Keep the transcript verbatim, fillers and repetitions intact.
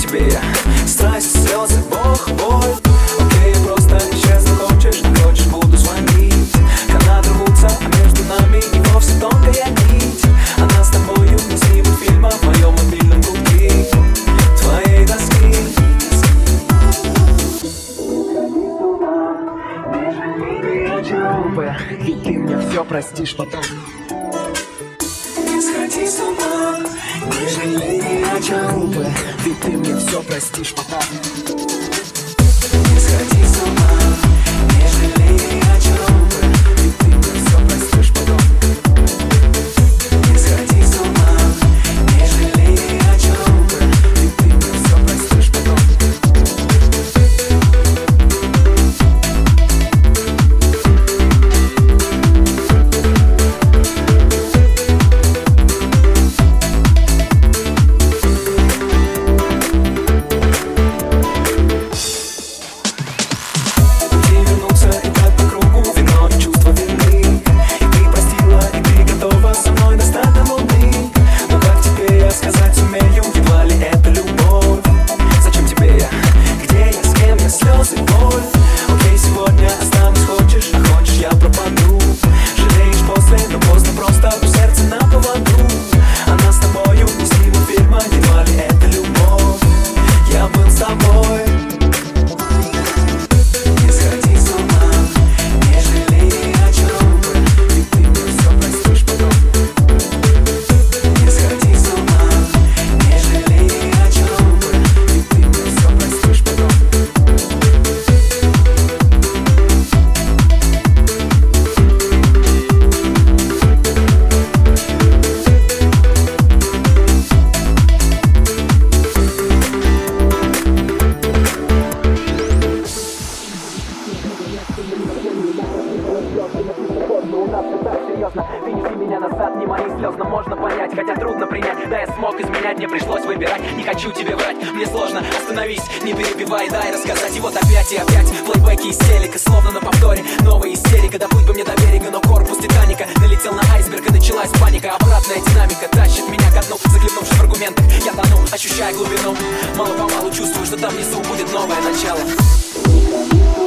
тебе я? Страсть, слезы, Бог, боль. Окей, я просто исчезну. Хочешь, не хочешь, буду звонить. Канаты рвутся, а между нами и вовсе тонкая нить. Она с тобою не снимет фильма в моем мобильном пути твоей тоски. Не жалей ни о чем бы, ведь ты мне все простишь потом. Не сходи с ума, не жалей ни о чем бы, ведь ты мне все простишь потом. Не сходи с ума, не жалей ни о чем бы, ведь ты мне все простишь потом. Не сходи с ума, не жалей ни о чем бы, ведь ты мне все простишь потом. Вынеси меня назад, не мои слезно можно понять, хотя трудно принять. Да, я смог изменять, мне пришлось выбирать. Не хочу тебе врать, мне сложно, остановись, не перебивай, дай рассказать. И вот опять и опять флэшбэки из телека, словно на повторе новая истерика. Доплыть бы мне до берега, но корпус Титаника налетел на айсберг и началась паника. Обратная динамика тащит меня ко дну, захлебнувшись в аргументах. Я тону, ощущая глубину, мало-помалу чувствую, что там внизу будет новое начало.